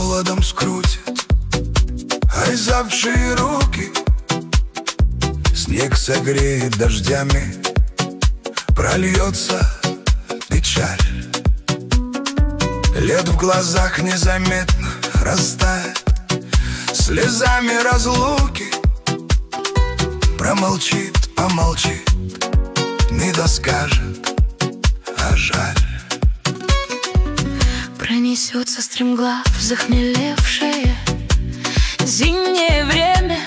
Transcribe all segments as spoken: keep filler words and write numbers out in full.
холодом скрутит озябшие руки. Снег согреет дождями, прольется печаль. Лед в глазах незаметно растает слезами разлуки. Промолчит, помолчит, не доскажет, а жаль. Пронесется стремглав захмелевшее зимнее время.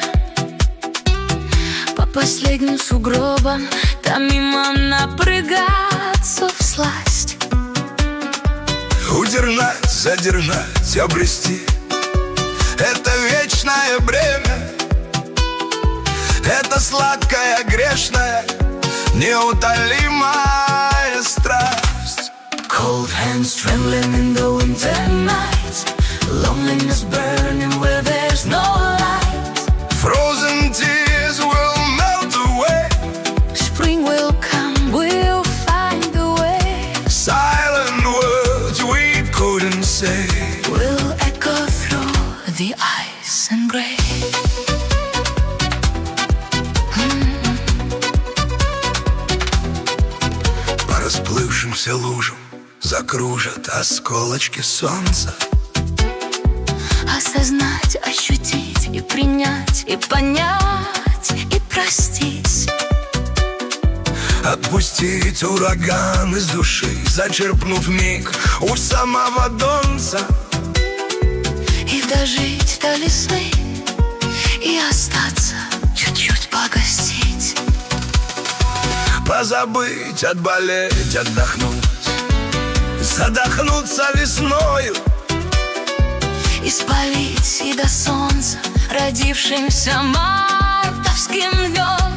По последним сугробам там мимо напрягаться всласть. Удержать, задержать, обрести — это вечное бремя. Это сладкая, грешная, неутолимая страсть. Cold hands trembling in the winter night, loneliness burning where there's no light. Frozen tears will melt away. Spring will come, we'll find a way. Silent words we couldn't say will echo through the ice and gray. По расплывшимся лужам закружат осколочки солнца. Осознать, ощутить и принять, и понять, и простить. Отпустить ураган из души, зачерпнув миг у самого донца. И дожить до весны, и остаться, чуть-чуть погостить. Позабыть, отболеть, отдохнуть, задохнуться весною. Испалить и до солнца родившимся мартовским днем.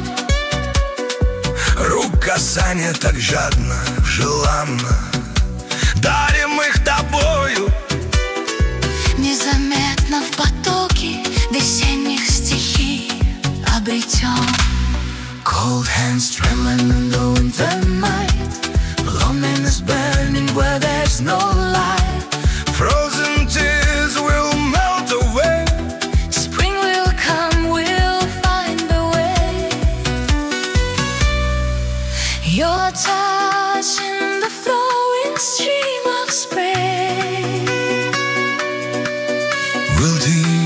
Рук касание так жадно, желанно дарим их тобою. Незаметно в потоке весенних стихий обретем. Cold hands trembling in the winter night, loneliness burning where there's no light. Frozen tears will melt away. Spring will come, we'll find a way. Your touch in the flowing stream of spring Will teach